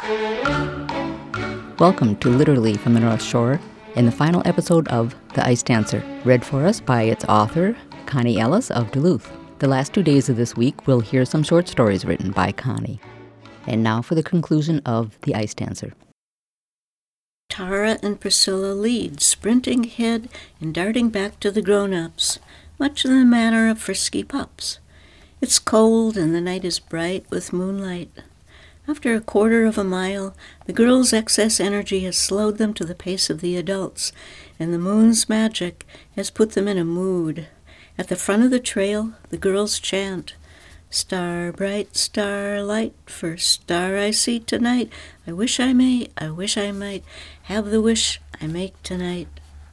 Welcome to Literally from the North Shore in the final episode of The Ice Dancer, read for us by its author, Connie Ellis of Duluth. The last 2 days of this week, we'll hear some short stories written by Connie. And now for the conclusion of The Ice Dancer. Tara and Priscilla lead, sprinting ahead and darting back to the grown-ups, much in the manner of frisky pups. It's cold and the night is bright with moonlight. After a quarter of a mile, the girls' excess energy has slowed them to the pace of the adults, and the moon's magic has put them in a mood. At the front of the trail, the girls chant, "Star bright, starlight, first star I see tonight. I wish I might have the wish I make tonight."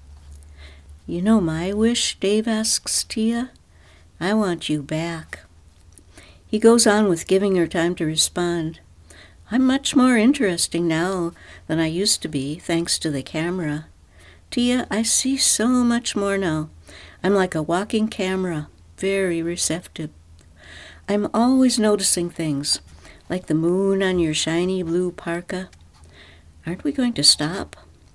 "You know my wish?" Dave asks Tia. "I want you back." He goes on with giving her time to respond. "I'm much more interesting now than I used to be, thanks to the camera. Tia, I see so much more now. I'm like a walking camera, very receptive. I'm always noticing things, like the moon on your shiny blue parka. Aren't we going to stop?"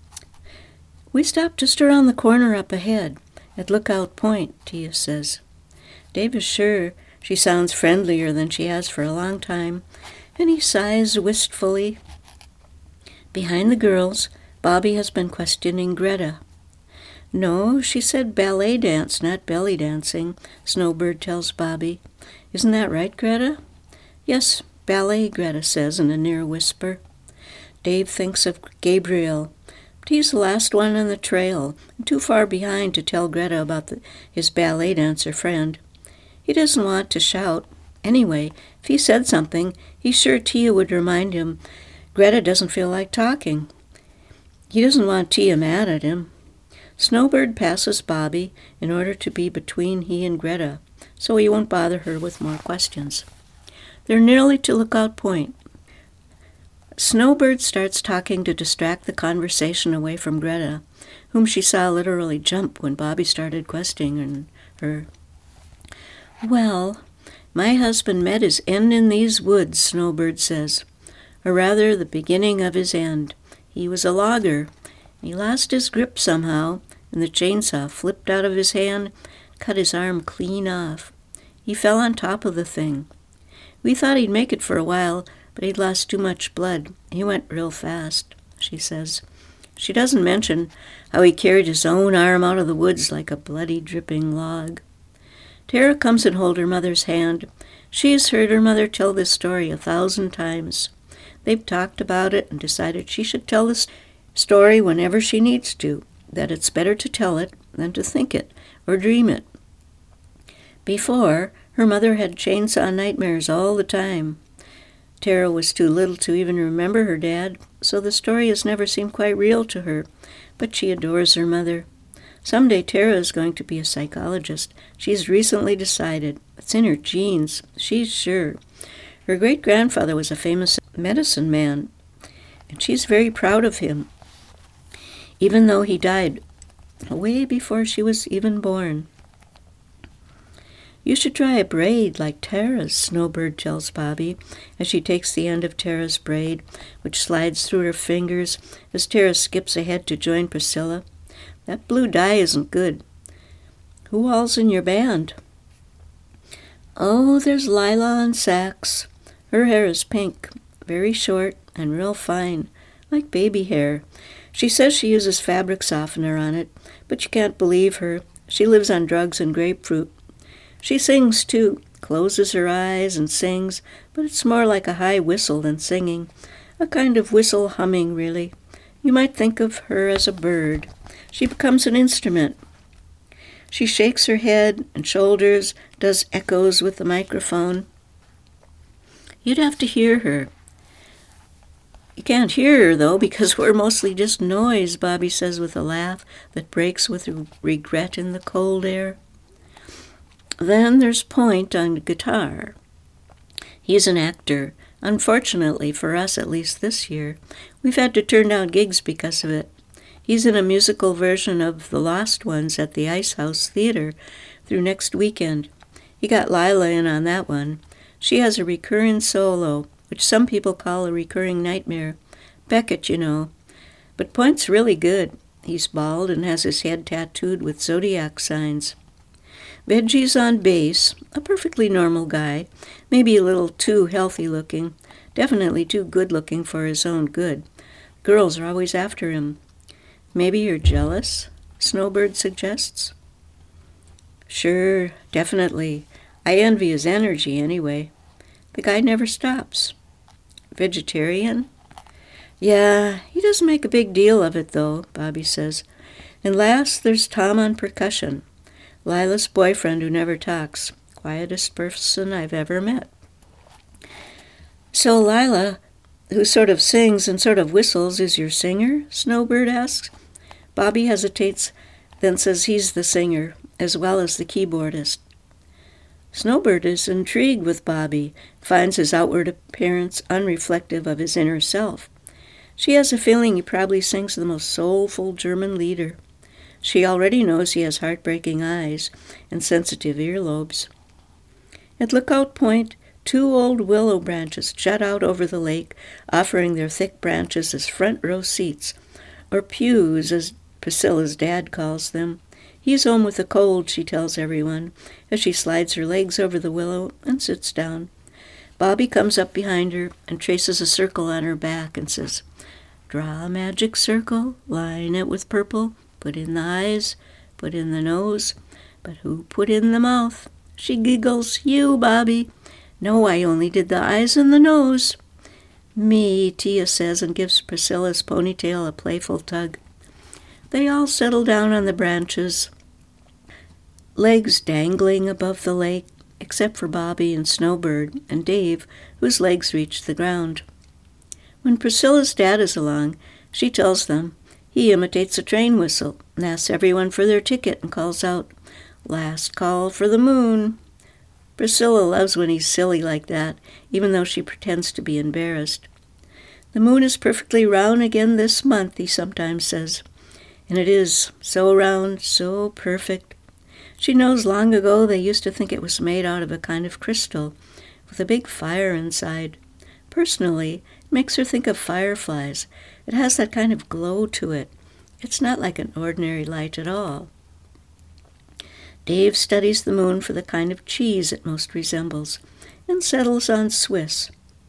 "We stopped just around the corner up ahead, at Lookout Point," Tia says. Dave is sure she sounds friendlier than she has for a long time, and he sighs wistfully. Behind the girls, Bobby has been questioning Greta. "No," she said, "ballet dance, not belly dancing," Snowbird tells Bobby. "Isn't that right, Greta?" "Yes, ballet," Greta says in a near whisper. Dave thinks of Gabriel, but he's the last one on the trail and too far behind to tell Greta about his ballet dancer friend. He doesn't want to shout. Anyway, if he said something, he's sure Tia would remind him Greta doesn't feel like talking. He doesn't want Tia mad at him. Snowbird passes Bobby in order to be between he and Greta, so he won't bother her with more questions. They're nearly to Lookout Point. Snowbird starts talking to distract the conversation away from Greta, whom she saw literally jump when Bobby started questioning her. "Well, my husband met his end in these woods," Snowbird says, "or rather the beginning of his end. He was a logger. He lost his grip somehow, and the chainsaw flipped out of his hand, cut his arm clean off. He fell on top of the thing. We thought he'd make it for a while, but he'd lost too much blood. He went real fast," she says. She doesn't mention how he carried his own arm out of the woods like a bloody, dripping log. Tara comes and holds her mother's hand. She has heard her mother tell this story 1,000 times. They've talked about it and decided she should tell the story whenever she needs to, that it's better to tell it than to think it or dream it. Before, her mother had chainsaw nightmares all the time. Tara was too little to even remember her dad, so the story has never seemed quite real to her, but she adores her mother. Someday Tara is going to be a psychologist. She's recently decided. It's in her genes, she's sure. Her great-grandfather was a famous medicine man, and she's very proud of him, even though he died way before she was even born. "You should try a braid like Tara's," Snowbird tells Bobby, as she takes the end of Tara's braid, which slides through her fingers as Tara skips ahead to join Priscilla. "That blue dye isn't good. Who all's in your band?" "Oh, there's Lila on sax. Her hair is pink, very short and real fine, like baby hair. She says she uses fabric softener on it, but you can't believe her. She lives on drugs and grapefruit. She sings, too, closes her eyes and sings, but it's more like a high whistle than singing. A kind of whistle humming, really. You might think of her as a bird. She becomes an instrument. She shakes her head and shoulders, does echoes with the microphone. You'd have to hear her." "You can't hear her, though, because we're mostly just noise," Bobby says with a laugh that breaks with regret in the cold air. Then there's Point on guitar. He's an actor. Unfortunately, for us at least this year, we've had to turn down gigs because of it. He's in a musical version of The Lost Ones at the Ice House Theater through next weekend. He got Lila in on that one. She has a recurring solo, which some people call a recurring nightmare. Beckett, you know. But Point's really good. He's bald and has his head tattooed with zodiac signs. Veggie's on bass, a perfectly normal guy, maybe a little too healthy-looking, definitely too good-looking for his own good. Girls are always after him. Maybe you're jealous, Snowbird suggests. Sure, definitely. I envy his energy anyway. The guy never stops. Vegetarian? Yeah, he doesn't make a big deal of it, though, Bobby says. And last, there's Tom on percussion. Lila's boyfriend who never talks. Quietest person I've ever met. So Lila, who sort of sings and sort of whistles, is your singer? Snowbird asks. Bobby hesitates, then says he's the singer, as well as the keyboardist. Snowbird is intrigued with Bobby, finds his outward appearance unreflective of his inner self. She has a feeling he probably sings the most soulful German lieder. She already knows he has heartbreaking eyes and sensitive earlobes. At Lookout Point, 2 old willow branches jut out over the lake, offering their thick branches as front row seats, or pews, as Priscilla's dad calls them. He's home with a cold, she tells everyone, as she slides her legs over the willow and sits down. Bobby comes up behind her and traces a circle on her back and says, "Draw a magic circle, line it with purple, put in the eyes, put in the nose, but who put in the mouth?" She giggles, "You, Bobby." "No, I only did the eyes and the nose." "Me," Tia says, and gives Priscilla's ponytail a playful tug. They all settle down on the branches, legs dangling above the lake, except for Bobby and Snowbird and Dave, whose legs reach the ground. When Priscilla's dad is along, she tells them. He imitates a train whistle and asks everyone for their ticket and calls out, "Last call for the moon." Priscilla loves when he's silly like that, even though she pretends to be embarrassed. "The moon is perfectly round again this month," he sometimes says. And it is, so round, so perfect. She knows long ago they used to think it was made out of a kind of crystal, with a big fire inside. Personally, it makes her think of fireflies. It has that kind of glow to it. It's not like an ordinary light at all. Dave studies the moon for the kind of cheese it most resembles, and settles on Swiss.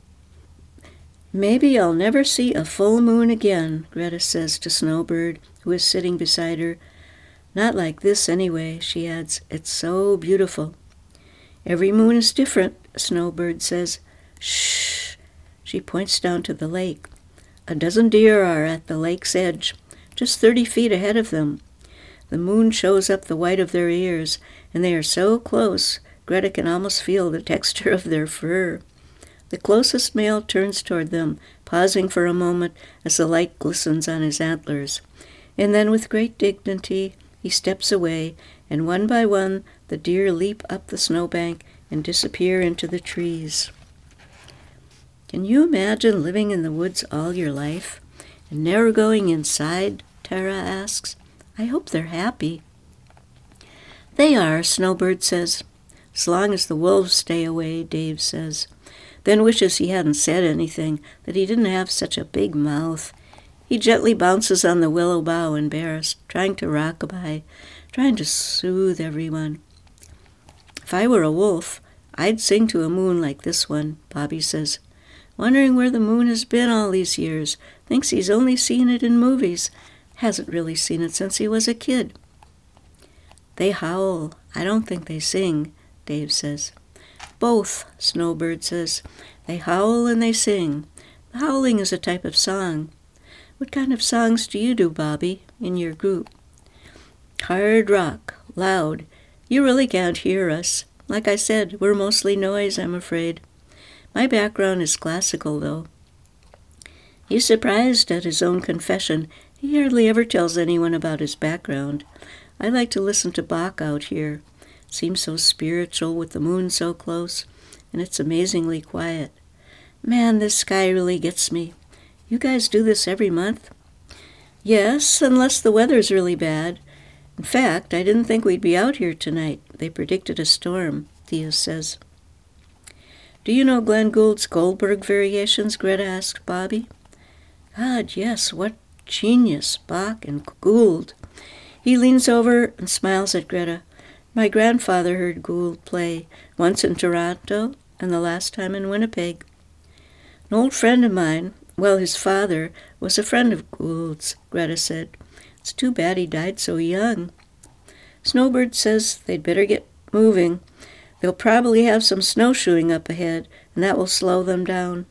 "Maybe I'll never see a full moon again," Greta says to Snowbird, who is sitting beside her. "Not like this anyway," she adds. "It's so beautiful." "Every moon is different," Snowbird says. "Shh." She points down to the lake. A dozen deer are at the lake's edge, just 30 feet ahead of them. The moon shows up the white of their ears, and they are so close, Greta can almost feel the texture of their fur. The closest male turns toward them, pausing for a moment as the light glistens on his antlers. And then with great dignity, he steps away, and one by one the deer leap up the snowbank and disappear into the trees. Can you imagine living in the woods all your life and never going inside? Tara asks. I hope they're happy. They are, Snowbird says. As long as the wolves stay away, Dave says. Then wishes he hadn't said anything, that he didn't have such a big mouth. He gently bounces on the willow bough, embarrassed, trying to rock-a-bye, trying to soothe everyone. If I were a wolf, I'd sing to a moon like this one, Bobby says. Wondering where the moon has been all these years. Thinks he's only seen it in movies. Hasn't really seen it since he was a kid. They howl. I don't think they sing, Dave says. Both, Snowbird says. They howl and they sing. The howling is a type of song. What kind of songs do you do, Bobby, in your group? Hard rock, loud. You really can't hear us. Like I said, we're mostly noise, I'm afraid. My background is classical, though. He's surprised at his own confession. He hardly ever tells anyone about his background. I like to listen to Bach out here. Seems so spiritual with the moon so close, and it's amazingly quiet. Man, this sky really gets me. You guys do this every month? Yes, unless the weather's really bad. In fact, I didn't think we'd be out here tonight. They predicted a storm, Thea says. Do you know Glenn Gould's Goldberg Variations? Greta asked Bobby. God, yes, what genius, Bach and Gould. He leans over and smiles at Greta. My grandfather heard Gould play, once in Toronto and the last time in Winnipeg. An old friend of mine, well, his father, was a friend of Gould's, Greta said. It's too bad he died so young. Snowbird says they'd better get moving. They'll probably have some snowshoeing up ahead, and that will slow them down.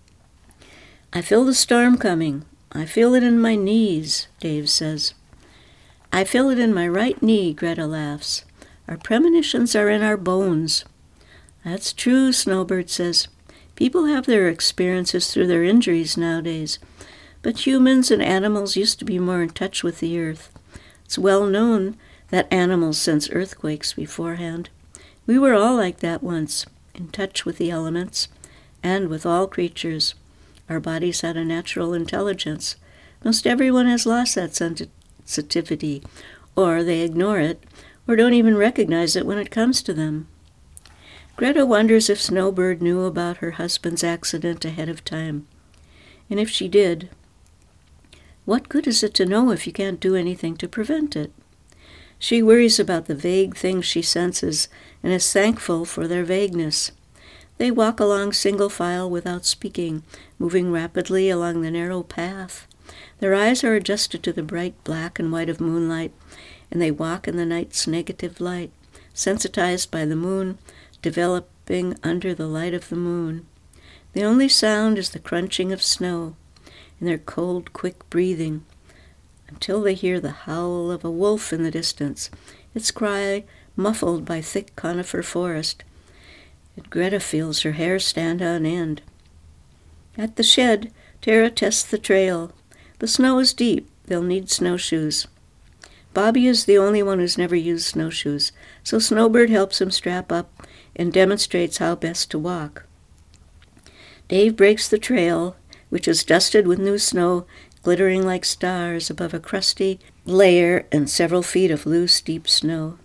I feel the storm coming. I feel it in my knees, Dave says. I feel it in my right knee, Greta laughs. Our premonitions are in our bones. That's true, Snowbird says. People have their experiences through their injuries nowadays, but humans and animals used to be more in touch with the earth. It's well known that animals sense earthquakes beforehand. We were all like that once, in touch with the elements, and with all creatures. Our bodies had a natural intelligence. Most everyone has lost that sensitivity, or they ignore it, or don't even recognize it when it comes to them. Greta wonders if Snowbird knew about her husband's accident ahead of time. And if she did, what good is it to know if you can't do anything to prevent it? She worries about the vague things she senses and is thankful for their vagueness. They walk along single file without speaking, moving rapidly along the narrow path. Their eyes are adjusted to the bright black and white of moonlight, and they walk in the night's negative light, sensitized by the moon, developing under the light of the moon. The only sound is the crunching of snow and their cold, quick breathing, until they hear the howl of a wolf in the distance, its cry muffled by thick conifer forest. And Greta feels her hair stand on end. At the shed, Tara tests the trail. The snow is deep. They'll need snowshoes. Bobby is the only one who's never used snowshoes, so Snowbird helps him strap up and demonstrates how best to walk. Dave breaks the trail, which is dusted with new snow, glittering like stars above a crusty layer and several feet of loose, deep snow.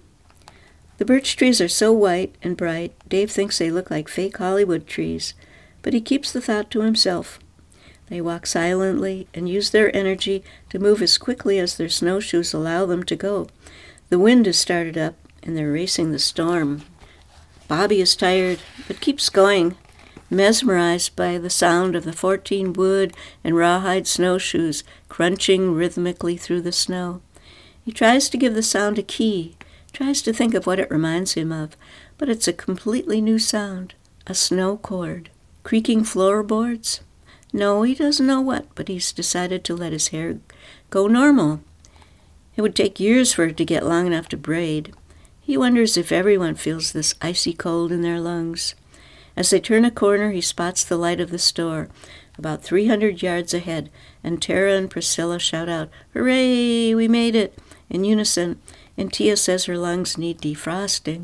The birch trees are so white and bright, Dave thinks they look like fake Hollywood trees, but he keeps the thought to himself. They walk silently and use their energy to move as quickly as their snowshoes allow them to go. The wind has started up, and they're racing the storm. Bobby is tired, but keeps going, mesmerized by the sound of the 14 wood and rawhide snowshoes crunching rhythmically through the snow. He tries to give the sound a key, tries to think of what it reminds him of, but it's a completely new sound, a snow chord. Creaking floorboards? No, he doesn't know what, but he's decided to let his hair go normal. It would take years for it to get long enough to braid. He wonders if everyone feels this icy cold in their lungs. As they turn a corner, he spots the light of the store, about 300 yards ahead, and Tara and Priscilla shout out, "Hooray, we made it!" in unison, and Tia says her lungs need defrosting.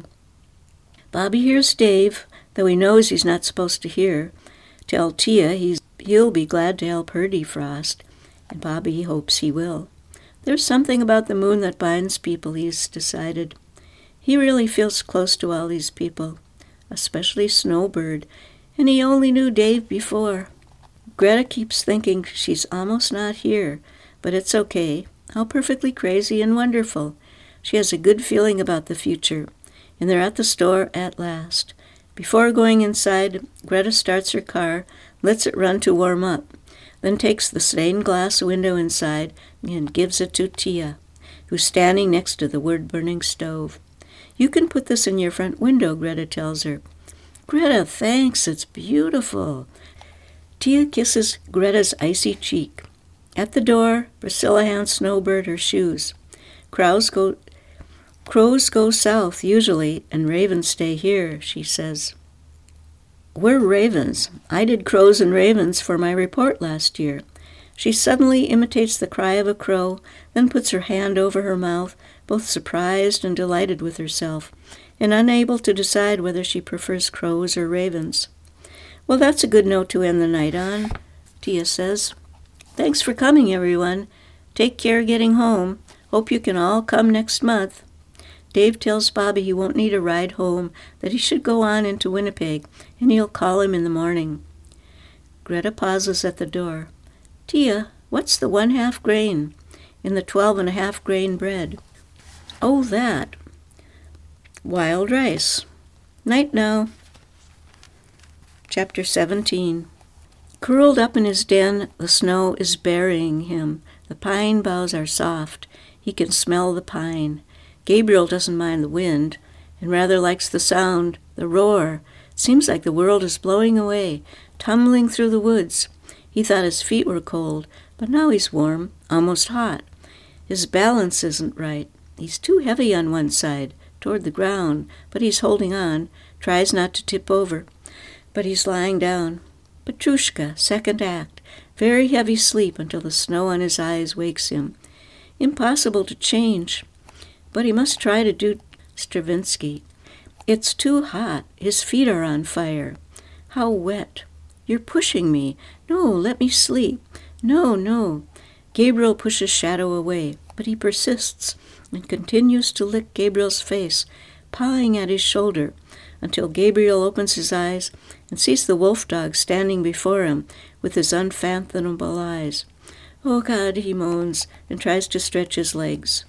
Bobby hears Dave, though he knows he's not supposed to hear, tell Tia he'll be glad to help her defrost, and Bobby hopes he will. There's something about the moon that binds people, he's decided. He really feels close to all these people, especially Snowbird, and he only knew Dave before. Greta keeps thinking she's almost not here, but it's okay. How perfectly crazy and wonderful. She has a good feeling about the future, and they're at the store at last. Before going inside, Greta starts her car, lets it run to warm up, then takes the stained glass window inside and gives it to Tia, who's standing next to the wood-burning stove. "You can put this in your front window," Greta tells her. "Greta, thanks, it's beautiful." Tia kisses Greta's icy cheek. At the door, Priscilla hands Snowbird her shoes. Crows go south, usually, and ravens stay here, she says. "We're ravens. I did crows and ravens for my report last year." She suddenly imitates the cry of a crow, then puts her hand over her mouth, both surprised and delighted with herself, and unable to decide whether she prefers crows or ravens. "Well, that's a good note to end the night on," Tia says. "Thanks for coming, everyone. Take care getting home. Hope you can all come next month." Dave tells Bobby he won't need a ride home, that he should go on into Winnipeg, and he'll call him in the morning. Greta pauses at the door. Tia, what's the 1/2 grain in the 12.5 grain bread? Oh, that. Wild rice. Night now. Chapter 17. Curled up in his den, the snow is burying him. The pine boughs are soft. He can smell the pine. Gabriel doesn't mind the wind, and rather likes the sound, the roar. It seems like the world is blowing away, tumbling through the woods. He thought his feet were cold, but now he's warm, almost hot. His balance isn't right. He's too heavy on one side, toward the ground, but he's holding on, tries not to tip over. But he's lying down. Petrushka, second act. Very heavy sleep until the snow on his eyes wakes him. Impossible to change. But he must try to do Stravinsky. It's too hot. His feet are on fire. How wet. You're pushing me. No, let me sleep. No, no. Gabriel pushes Shadow away, but he persists and continues to lick Gabriel's face, pawing at his shoulder, until Gabriel opens his eyes and sees the wolf dog standing before him with his unfathomable eyes. Oh God, he moans and tries to stretch his legs.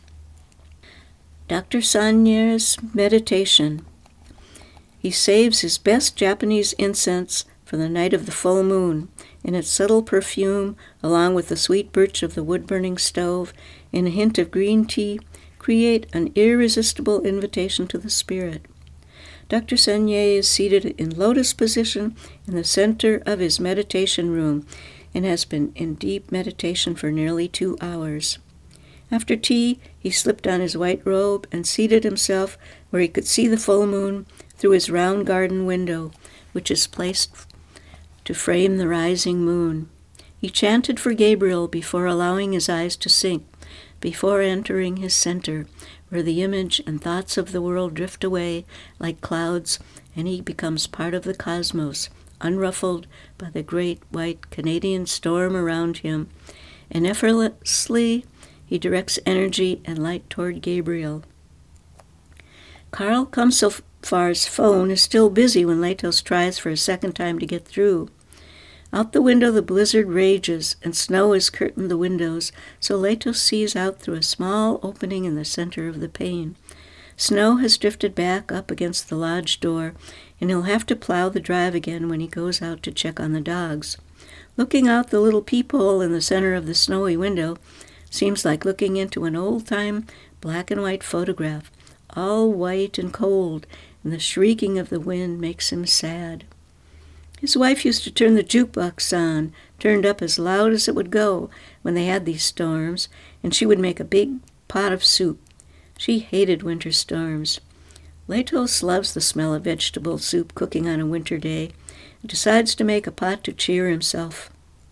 Dr. Sanier's meditation. He saves his best Japanese incense for the night of the full moon, and its subtle perfume, along with the sweet birch of the wood-burning stove and a hint of green tea, create an irresistible invitation to the spirit. Dr. Sanier is seated in lotus position in the center of his meditation room and has been in deep meditation for nearly 2 hours. After tea, he slipped on his white robe and seated himself where he could see the full moon through his round garden window, which is placed to frame the rising moon. He chanted for Gabriel before allowing his eyes to sink, before entering his center, where the image and thoughts of the world drift away like clouds, and he becomes part of the cosmos, unruffled by the great white Canadian storm around him, and effortlessly he directs energy and light toward Gabriel. Carl Kumselfar's phone is still busy when Latos tries for a second time to get through. Out the window the blizzard rages, and snow has curtained the windows, so Latos sees out through a small opening in the center of the pane. Snow has drifted back up against the lodge door, and he'll have to plow the drive again when he goes out to check on the dogs. Looking out the little peephole in the center of the snowy window seems like looking into an old-time black-and-white photograph, all white and cold, and the shrieking of the wind makes him sad. His wife used to turn the jukebox on, turned up as loud as it would go when they had these storms, and she would make a big pot of soup. She hated winter storms. Latos loves the smell of vegetable soup cooking on a winter day and decides to make a pot to cheer himself.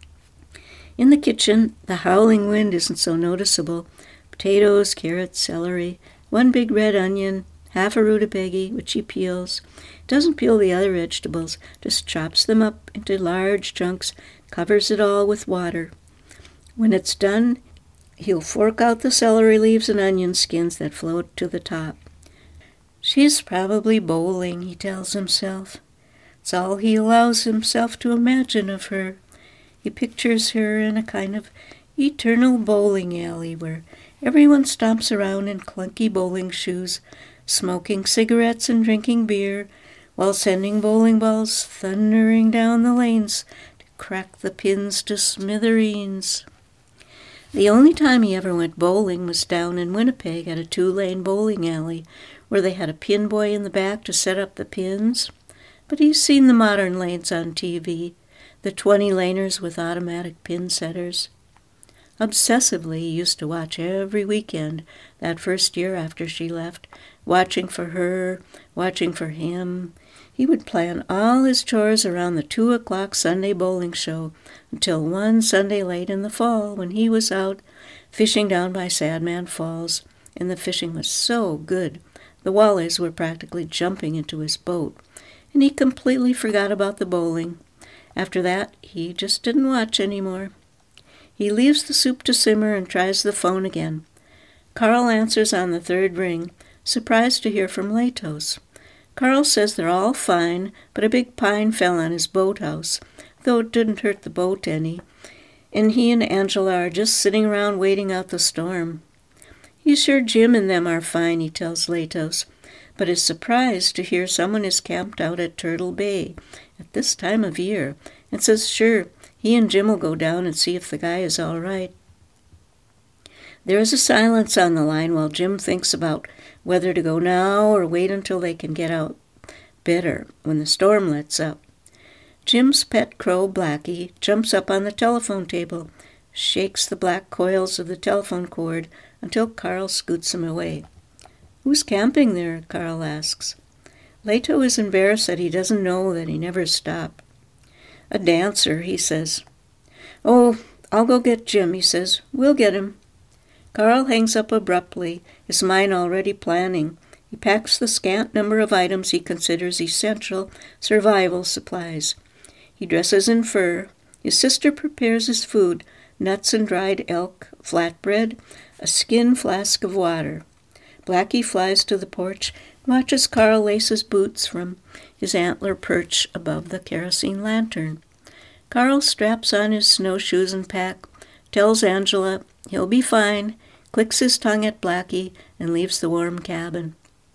In the kitchen, the howling wind isn't so noticeable. Potatoes, carrots, celery, 1 big red onion, half a rutabaga, which he peels. Doesn't peel the other vegetables, just chops them up into large chunks, covers it all with water. When it's done, he'll fork out the celery leaves and onion skins that float to the top. She's probably bowling, he tells himself. It's all he allows himself to imagine of her. He pictures her in a kind of eternal bowling alley where everyone stomps around in clunky bowling shoes, smoking cigarettes and drinking beer, while sending bowling balls thundering down the lanes to crack the pins to smithereens. The only time he ever went bowling was down in Winnipeg at a 2-lane bowling alley, where they had a pin boy in the back to set up the pins. But he's seen the modern lanes on TV, the 20-laners with automatic pin setters. Obsessively, he used to watch every weekend, that first year after she left, watching for her, watching for him. He would plan all his chores around the 2:00 Sunday bowling show until one Sunday late in the fall when he was out fishing down by Sadman Falls, and the fishing was so good. The walleyes were practically jumping into his boat, and he completely forgot about the bowling. After that, he just didn't watch anymore. He leaves the soup to simmer and tries the phone again. Carl answers on the 3rd ring. surprised to hear from Latos. Carl says they're all fine, but a big pine fell on his boathouse, though it didn't hurt the boat any, and he and Angela are just sitting around waiting out the storm. He's sure Jim and them are fine, he tells Latos, but is surprised to hear someone is camped out at Turtle Bay at this time of year, and says sure, he and Jim will go down and see if the guy is all right. There is a silence on the line while Jim thinks about whether to go now or wait until they can get out better when the storm lets up. Jim's pet crow, Blackie, jumps up on the telephone table, shakes the black coils of the telephone cord until Carl scoots him away. "Who's camping there?" Carl asks. Leto is embarrassed that he doesn't know, that he never stopped. "A dancer," he says. "Oh, I'll go get Jim," he says. "We'll get him." Carl hangs up abruptly, his mind already planning. He packs the scant number of items he considers essential survival supplies. He dresses in fur. His sister prepares his food, nuts and dried elk, flatbread, a skin flask of water. Blackie flies to the porch and watches Carl lace his boots from his antler perch above the kerosene lantern. Carl straps on his snowshoes and pack, tells Angela he'll be fine, clicks his tongue at Blackie, and leaves the warm cabin.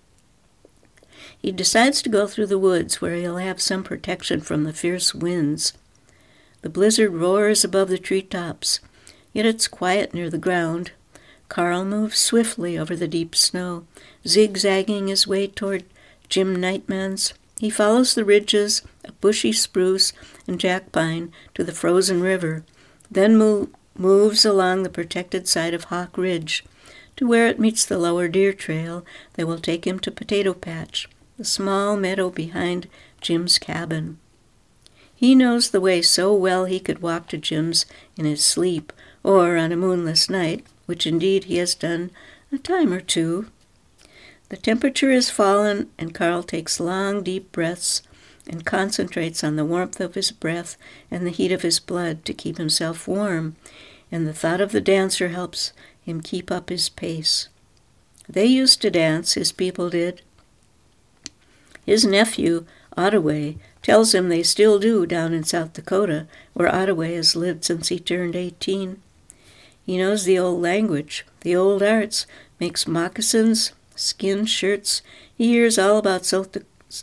He decides to go through the woods where he'll have some protection from the fierce winds. The blizzard roars above the treetops, yet it's quiet near the ground. Carl moves swiftly over the deep snow, zigzagging his way toward Jim Nightman's. He follows the ridges of bushy spruce and jack pine to the frozen river, then moves along the protected side of Hawk Ridge to where it meets the lower deer trail that will take him to Potato Patch, the small meadow behind Jim's cabin. He knows the way so well he could walk to Jim's in his sleep, or on a moonless night, which indeed he has done a time or two. The temperature has fallen, and Carl takes long, deep breaths and concentrates on the warmth of his breath and the heat of his blood to keep himself warm, and the thought of the dancer helps him keep up his pace. They used to dance, his people did. His nephew, Ottaway, tells him they still do down in South Dakota, where Ottaway has lived since he turned 18. He knows the old language, the old arts, makes moccasins, skin shirts. He hears all about South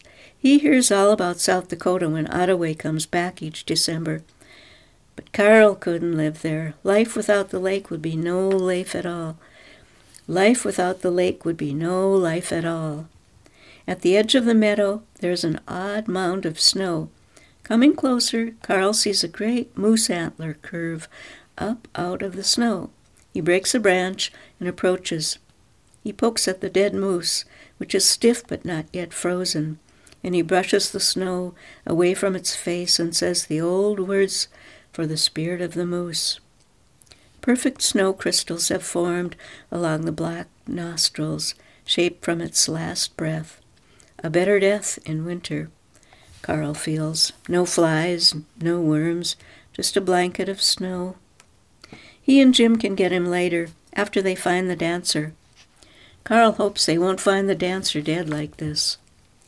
Dakota when Ottaway comes back each December. But Carl couldn't live there. Life without the lake would be no life at all. Life without the lake would be no life at all. At the edge of the meadow, there's an odd mound of snow. Coming closer, Carl sees a great moose antler curve up out of the snow. He breaks a branch and approaches. He pokes at the dead moose, which is stiff but not yet frozen, and he brushes the snow away from its face and says the old words for the spirit of the moose. Perfect snow crystals have formed along the black nostrils, shaped from its last breath. A better death in winter, Carl feels. No flies, no worms, just a blanket of snow. He and Jim can get him later, after they find the dancer. Carl hopes they won't find the dancer dead like this.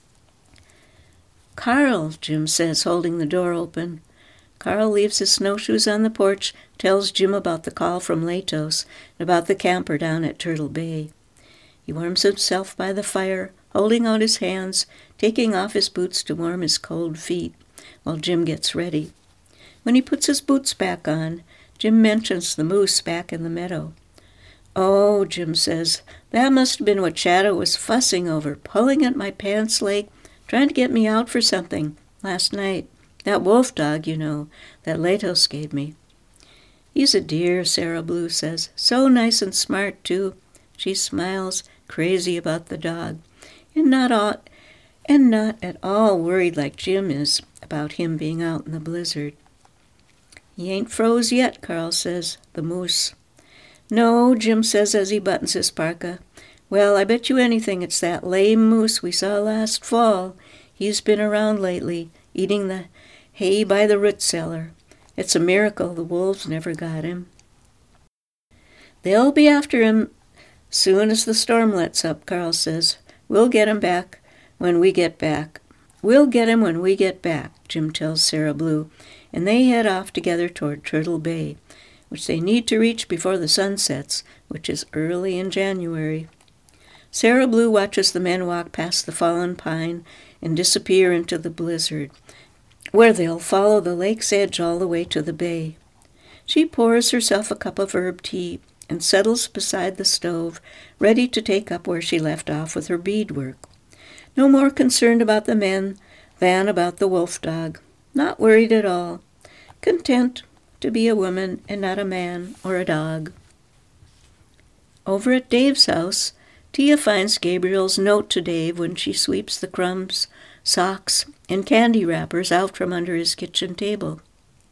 "Carl," Jim says, holding the door open. Carl leaves his snowshoes on the porch, tells Jim about the call from Latos and about the camper down at Turtle Bay. He warms himself by the fire, holding out his hands, taking off his boots to warm his cold feet, while Jim gets ready. When he puts his boots back on, Jim mentions the moose back in the meadow. "Oh," Jim says, "that must have been what Shadow was fussing over, pulling at my pants leg, trying to get me out for something last night. That wolf dog, you know, that Latos gave me." "He's a dear," Sarah Blue says. "So nice and smart, too." She smiles, crazy about the dog, and not at all worried like Jim is about him being out in the blizzard. "He ain't froze yet," Carl says, the moose. "No," Jim says as he buttons his parka. "Well, I bet you anything it's that lame moose we saw last fall. He's been around lately, eating the hay by the root cellar. It's a miracle the wolves never got him." "They'll be after him Soon as the storm lets up, Carl says, "We'll get him back when we get back." "We'll get him when we get back," Jim tells Sarah Blue, and they head off together toward Turtle Bay, which they need to reach before the sun sets, which is early in January. Sarah Blue watches the men walk past the fallen pine and disappear into the blizzard, where they'll follow the lake's edge all the way to the bay. She pours herself a cup of herb tea and settles beside the stove, ready to take up where she left off with her beadwork. No more concerned about the men than about the wolf dog. Not worried at all. Content to be a woman and not a man or a dog. Over at Dave's house, Tia finds Gabriel's note to Dave when she sweeps the crumbs, socks, and candy wrappers out from under his kitchen table.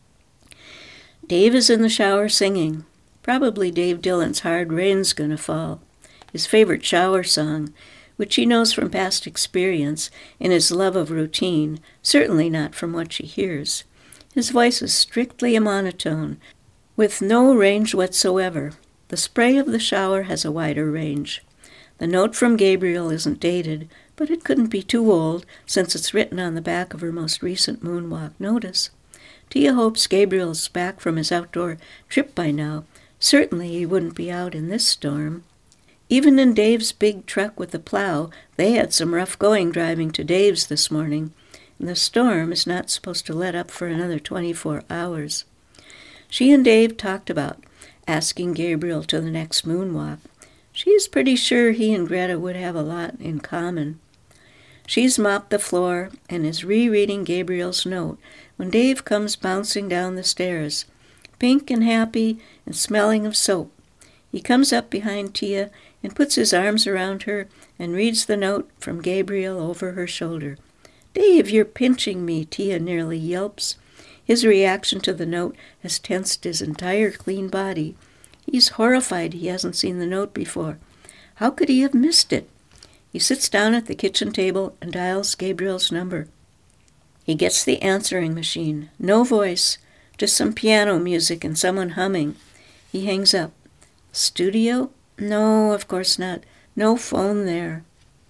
Dave is in the shower singing. Probably Dave Dillon's Hard Rain's Gonna Fall, his favorite shower song, which he knows from past experience and his love of routine, certainly not from what she hears. His voice is strictly a monotone, with no range whatsoever. The spray of the shower has a wider range. The note from Gabriel isn't dated, but it couldn't be too old, since it's written on the back of her most recent moonwalk notice. Tia hopes Gabriel's back from his outdoor trip by now. Certainly he wouldn't be out in this storm. Even in Dave's big truck with the plow, they had some rough going driving to Dave's this morning, and the storm is not supposed to let up for another 24 hours. She and Dave talked about asking Gabriel to the next moonwalk. She's pretty sure he and Greta would have a lot in common. She's mopped the floor and is rereading Gabriel's note when Dave comes bouncing down the stairs, pink and happy and smelling of soap. He comes up behind Tia and puts his arms around her and reads the note from Gabriel over her shoulder. "Dave, you're pinching me," Tia nearly yelps. His reaction to the note has tensed his entire clean body. He's horrified he hasn't seen the note before. How could he have missed it? He sits down at the kitchen table and dials Gabriel's number. He gets the answering machine. No voice, just some piano music and someone humming. He hangs up. Studio? No, of course not. No phone there.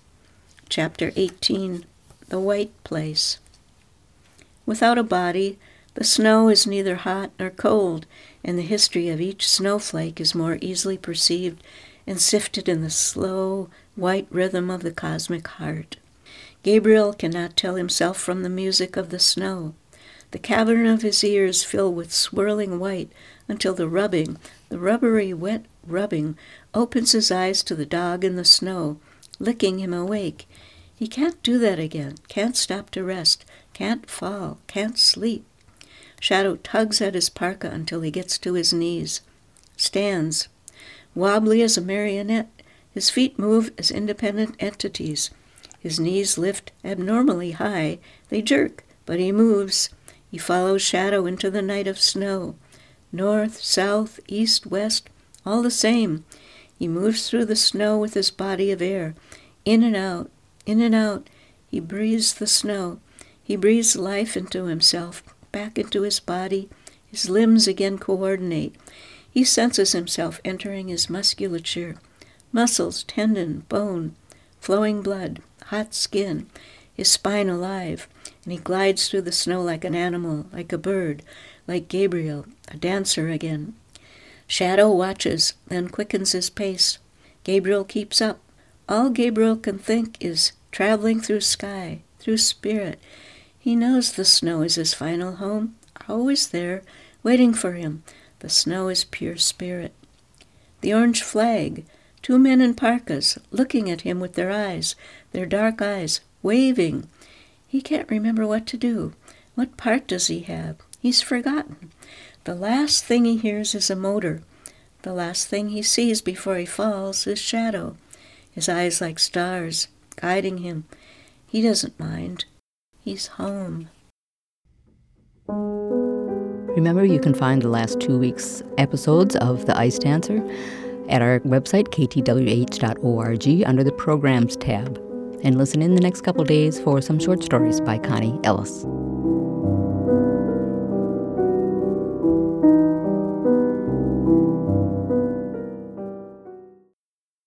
Chapter 18. The White Place. Without a body, the snow is neither hot nor cold, and the history of each snowflake is more easily perceived and sifted in the slow, white rhythm of the cosmic heart. Gabriel cannot tell himself from the music of the snow. The cavern of his ears fill with swirling white until the rubbery wet rubbing, opens his eyes to the dog in the snow, licking him awake. He can't do that again, can't stop to rest, can't fall, can't sleep. Shadow tugs at his parka until he gets to his knees. Stands. Wobbly as a marionette, his feet move as independent entities. His knees lift abnormally high. They jerk, but he moves. He follows Shadow into the night of snow. North, south, east, west, all the same. He moves through the snow with his body of air. In and out, in and out. He breathes the snow. He breathes life into himself, back into his body. His limbs again coordinate. He senses himself entering his musculature. Muscles, tendon, bone, flowing blood, hot skin, his spine alive, and he glides through the snow like an animal, like a bird, like Gabriel, a dancer again. Shadow watches, then quickens his pace. Gabriel keeps up. All Gabriel can think is traveling through sky, through spirit. He knows the snow is his final home, always there, waiting for him. The snow is pure spirit. The orange flag, 2 men in parkas, looking at him with their eyes, their dark eyes, waving. He can't remember what to do. What part does he have? He's forgotten. The last thing he hears is a motor. The last thing he sees before he falls is Shadow, his eyes like stars, guiding him. He doesn't mind. He's home. Remember, you can find the last 2 weeks' episodes of The Ice Dancer at our website, ktwh.org, under the Programs tab. And listen in the next couple days for some short stories by Connie Ellis.